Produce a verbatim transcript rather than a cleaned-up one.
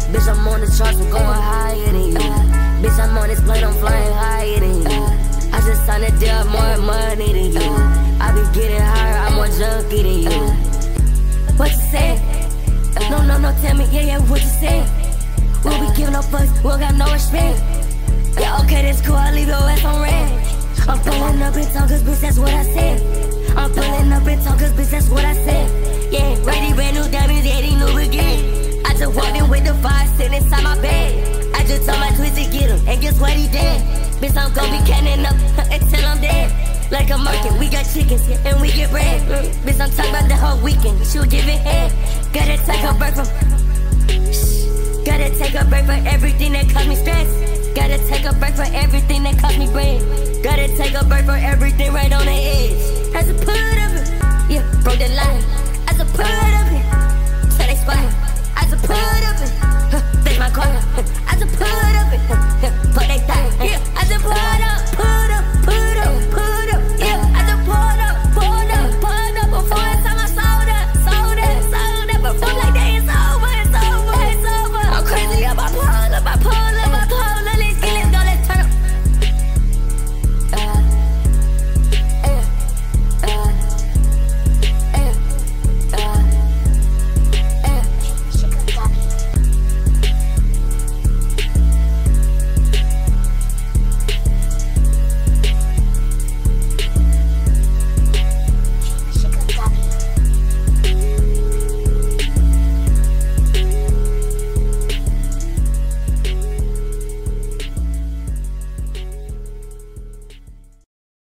Bitch, I'm on the charts, I'm going higher than you. Bitch, I'm on this plane, I'm flying higher than you. I just signed a deal, more money than you. I be getting higher, I'm more junkie than you. What you say? No, no, no, tell me, yeah, yeah, what you say? We don't be giving no fucks, we don't got no respect. Yeah, okay, that's cool, I'll leave your ass on red. I'm pulling up in tongue, cause bitch, that's what I said. I'm pulling up in tongue, cause bitch, that's what I said. Yeah, ready, brand new diamonds, yeah, they new again. I just walked in with the fire, sitting inside my bed. I just told my twist to get him, and guess what, he dead. Bitch, I'm gon' be canning up until I'm dead. Like a market, we got chickens, yeah, and we get bread. Mm. Bitch, I'm talking about the whole weekend, she was giving head. Gotta take a break from Shh. Gotta take a break for everything that caused me stress. Gotta take a break for everything that cost me bread. Gotta take a break for everything right on the edge. As a put up it, yeah, broke the line. As a put up it, till they spot.